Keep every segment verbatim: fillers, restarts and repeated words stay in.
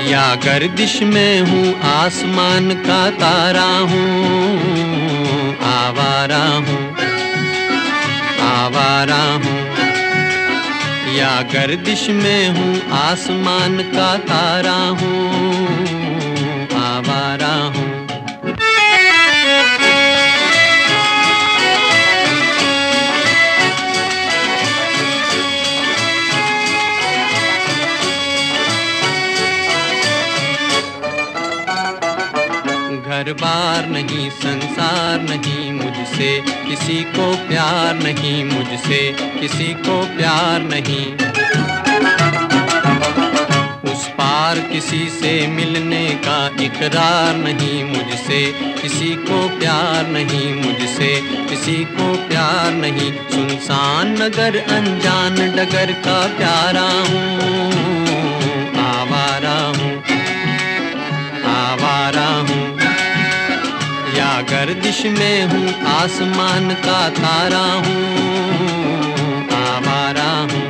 या गर्दिश में हूँ आसमान का तारा हूँ, आवारा हूँ, आवारा हूँ। या गर्दिश में हूँ आसमान का तारा हूँ, आवारा हूँ। घर बार नहीं, संसार नहीं, मुझसे किसी को प्यार नहीं, मुझसे किसी को प्यार नहीं। उस पार किसी से मिलने का इकरार नहीं, मुझसे किसी को प्यार नहीं, मुझसे किसी को प्यार नहीं। सुनसान नगर अनजान डगर का प्यारा हूँ, आवारा हूँ, आवारा हूँ। या गर्दिश में हूँ आसमान का तारा हूँ, आवारा हूँ।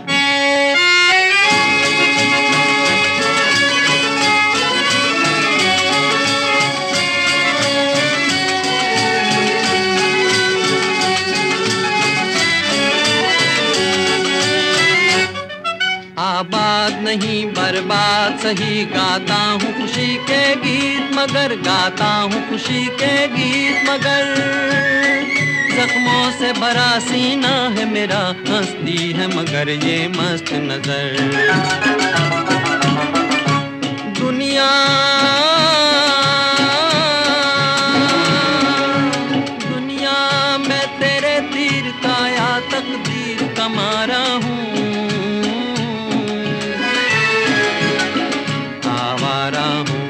आबाद नहीं बर्बाद सही, गाता हूँ खुशी के गीत मगर, गाता हूँ खुशी के गीत मगर। जख्मों से भरा सीना है मेरा, हंसती है मगर ये मस्त नजर। दुनिया दुनिया मैं तेरे तीर का या तकदीर का मारा हूँ, आवारा हूँ,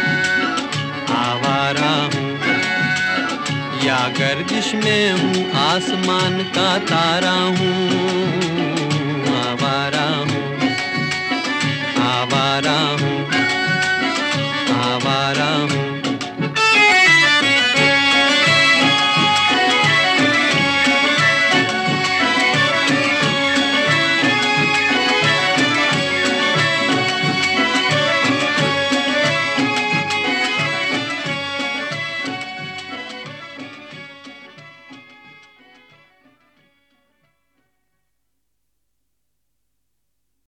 आवारा हूँ। या गर्दिश में हूँ आसमान का तारा हूँ, आवारा हूँ, आवारा हूँ।